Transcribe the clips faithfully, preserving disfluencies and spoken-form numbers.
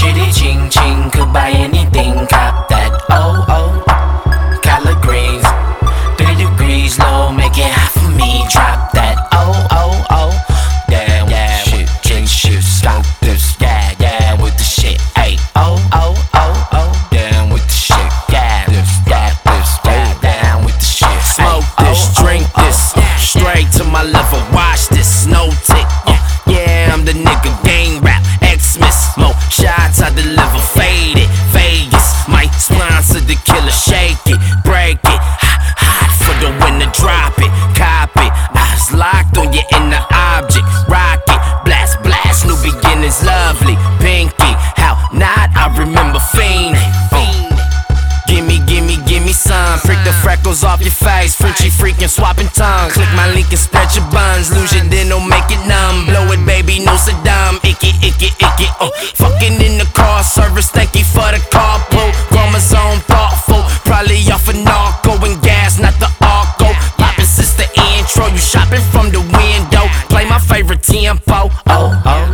Chitty ching ching, could buy anything, cop that. Oh oh, collard greens, three degrees low, make it hot for me. Drop that. Oh oh oh, damn, yeah, shit, drink shit, smoke this, yeah yeah, with the shit. Ay, oh oh oh oh, damn with the shit, yeah, this, yeah this, yeah, down with the shit. Smoke this, drink this, straight to my liver. Watch this, no tick. Uh, yeah, I'm the nigga, gang rap, Xmas. Mo shots I deliver, faded. Vegas might sponsor the killer. Shake it, break it, hot, hot for the winner. Drop it, cop it. Eyes locked on your inner object. Rock it, blast, blast. New beginnings, lovely. Pinky, how not? I remember fiending. Uh. Gimme, gimme, gimme some. Prick the freckles off your face. Frenchy freaking swapping tongues. Click my link and spread your buns. Lose your dental, make it numb. Blow it, baby, no Saddam. Icky, icky, icky. Uh, fucking in the car service. Thank you for the carpool. Chromosome thoughtful. Probably off of narco and gas, not the arco. Poppin' since the intro. You shopping from the window. Play my favorite tempo. Oh oh,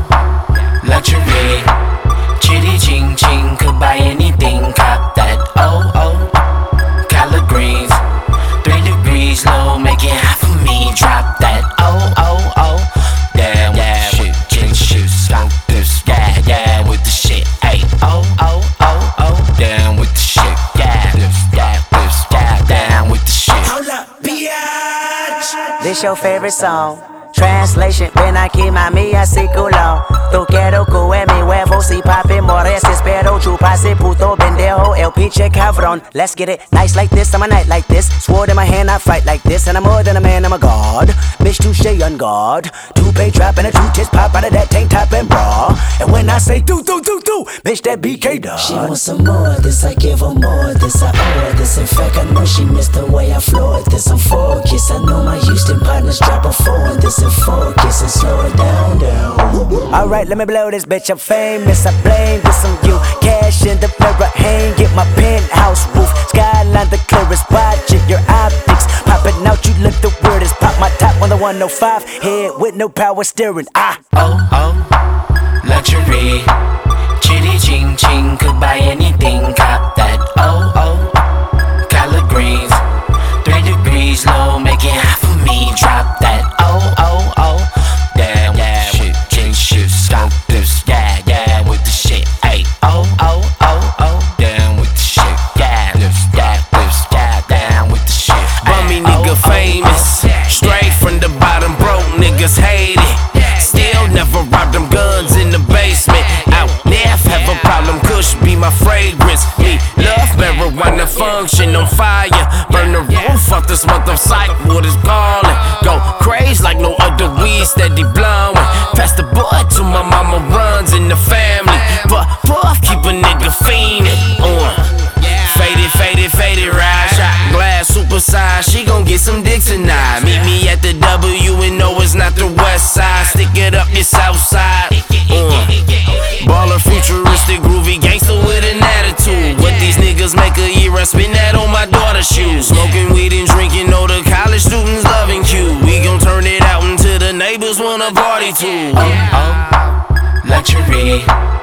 luxury. Chitty ching ching, could buy anything, cop that. Oh oh, collard greens, three degrees low, make it hot for me. Drop that. Oh oh oh, damn, yeah, shit, drink shit, smoke this, yeah yeah, with the shit. Ay, oh oh oh oh, down with the shit, yeah this, yeah this, yeah down with the shit. Hold up, biatch. This your favorite song. Translation, ven aquí mami así culo. Tú quiero que mi huevo si papi mores. Espero chupase puto pendejo el pinche cabrón. Let's get it nice like this, I'm a night like this. Sword in my hand, I fight like this. And I'm more than a man, I'm a god. Bitch, touche on guard. Two-pay trap and a two-tits pop out of that tank top and bra. And when I say do, do, do, do, bitch, that B K dog. She wants some more of this, I give her more of this, I owe her this. In fact, I know she missed the way I floored this. I'm focused, I know my Houston partners drop a four on this. And focus and slow it down, down. Alright, let me blow this bitch, I'm famous, I blame this on you. Cash in the mirror, hang it, my penthouse roof. Skyline the clearest, watch it, your optics popping out, you look the weirdest. Pop my top on the one oh five, head with no power steering. Ah, oh oh, luxury. Chitty ching ching, could buy anything, cop that. Oh oh, collard greens, three degrees low, make it hot for me. Drop that. Oh oh oh, damn, yeah, shit, drink shit, smoke this, yeah yeah, with the shit. Ay, oh oh oh oh, down with the shit, yeah this, yeah this, yeah down with the shit. Bummy nigga famous, straight from the bottom, broke niggas hate it. Still never robbed them guns in the basement. Out left, have a problem, Kush be my fragrance. Me love marijuana, function on fire. Burn the roof off this month of sight, what is calling. Go crazy like no other weed, steady blowing. Pass the bud to my mama, runs in the family. But puff, keep a nigga fiending. Uh. Faded, faded, faded, ride. Shot glass, super size. She gon' get some dick tonight. Meet me at the W and no, it's not the west side. Stick it up your south side. Uh. Baller, futuristic, groovy gangster with an attitude. What these niggas make a year, I spin that on my daughter's shoes. Smoking weed and drinking, all the college students loving Q. We gon' turn it out until the neighbors wanna party too. Oh oh, luxury.